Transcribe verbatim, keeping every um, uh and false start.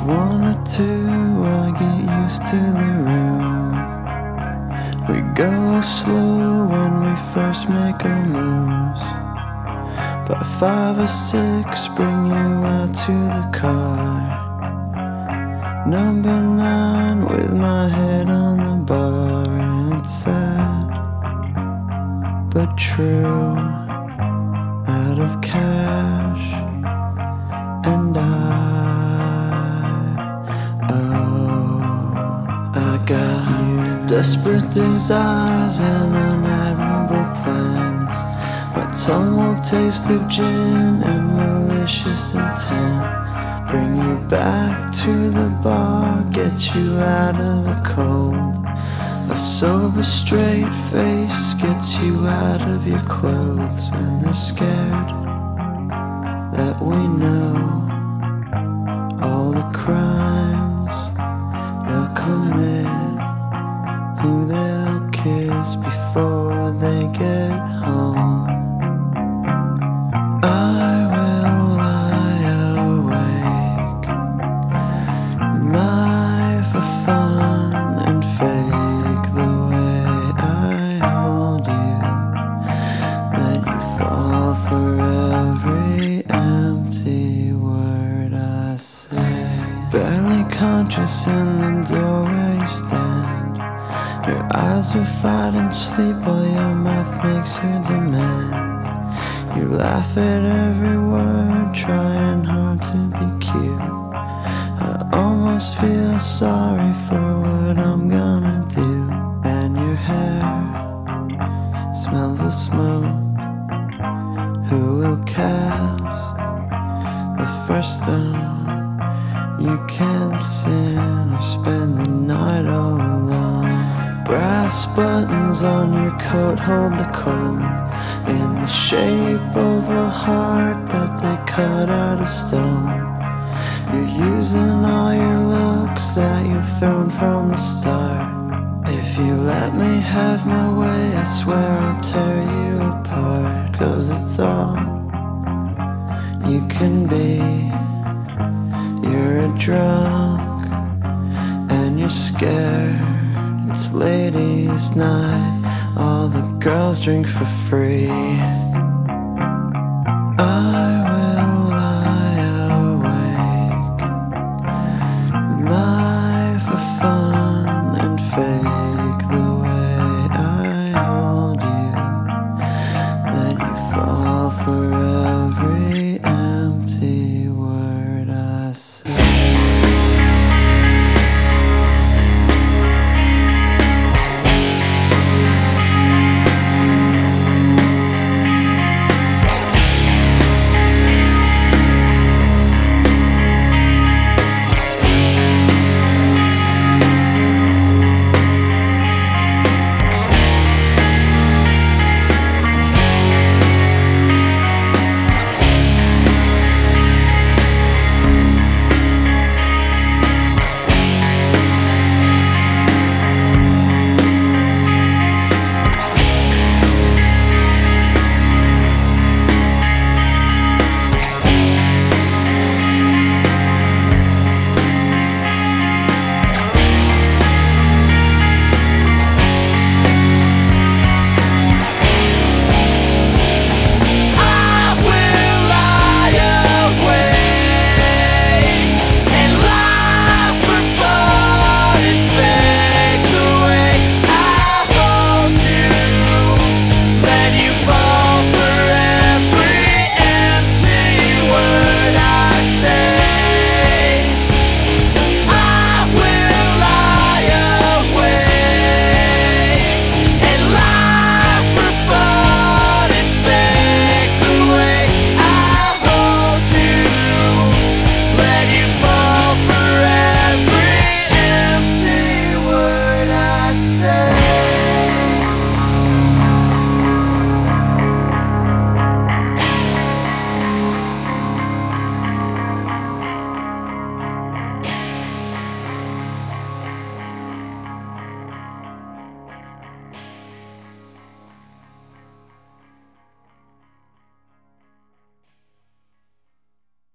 one or two, I get used to the room. We go slow when we first make our moves. By five or six, bring you out to the car. Number nine, with my head on the bar. And it's sad, but true. Out of cash, and I, oh, I got desperate desires and unadmirable plans. My tongue won't taste of gin and malicious intent. Bring you back to the bar, get you out of the cold. A sober, straight face gets you out of your clothes. And they're scared that we know all the crimes they'll commit, who they'll kiss before they get home. I will lie awake, lie for fun and fake the way I hold you, let you fall for every empty word I say. Barely conscious in the doorway you stand. Your eyes are fighting sleep while your mouth makes your demands. You laugh at every word, trying hard to be cute. I almost feel sorry for what I'm gonna do. And your hair smells of smoke. Who will cast the first stone? You can't sin or spend the night all alone. Brass buttons on your coat hold the cold in the shape of a heart that they cut out of stone. You're using all your looks that you've thrown from the start. If you let me have my way, I swear I'll tear you apart. 'Cause it's all you can be. You're a drunk and you're scared. It's ladies' night, all the girls drink for free.